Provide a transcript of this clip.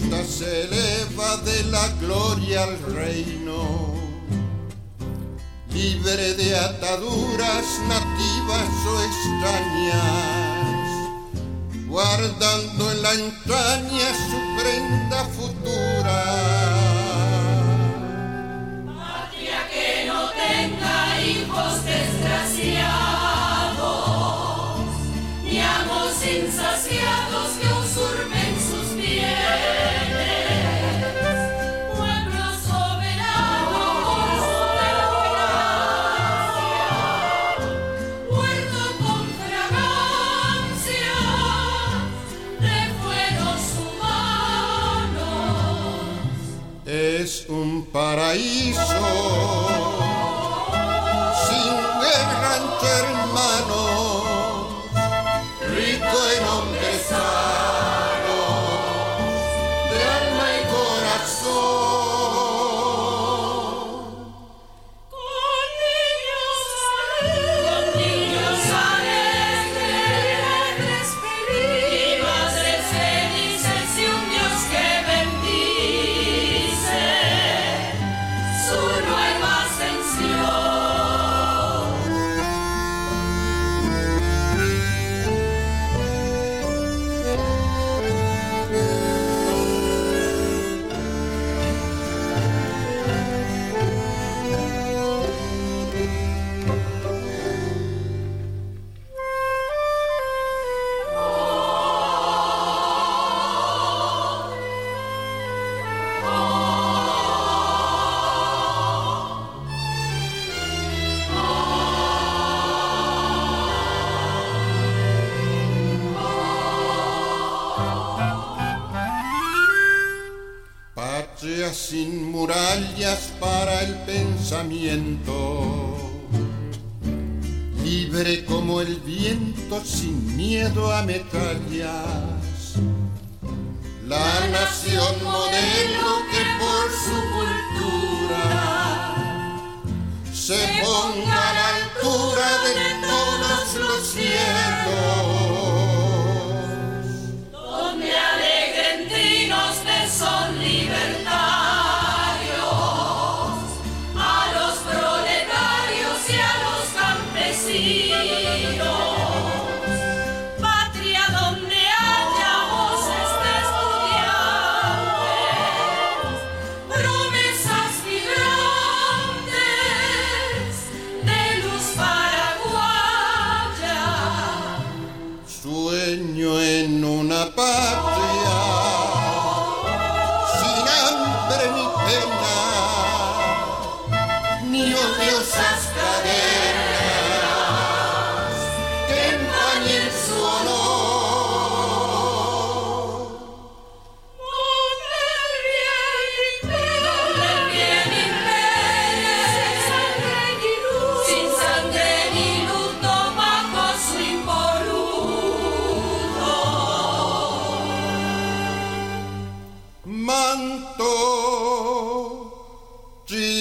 poeta se eleva de la gloria al reino, libre de ataduras nativas o extrañas, guardando en la entraña su prenda futura. Patria que no tenga hijos desgraciados, ni amos insaciados que usurpen sus bienes. Pueblo soberano por su democracia, huerto con fragancia de fueros humanos. Es un paraíso sin guerra entre hermanos, rico en hombres sanos, de alma y corazón. Con niños alegres, y madres felices y un Dios que bendice su nueva ascensión. Patria sin murallas para el pensamiento, libre como el viento, sin miedo a metrallas. La nación modelo que por su cultura se ponga a la altura de todos los cielos. Donde alegren trinos de son libertarios, a los proletarios y a los campesinos. Patria donde haya voces de estudiantes, promesas vibrantes de luz paraguaya. Sueño en una patria sin hambre ni pena, ni odiosas cadenas que empañen su honor. Donde el bien impere, sin sangre ni luto bajo su impoluto Manto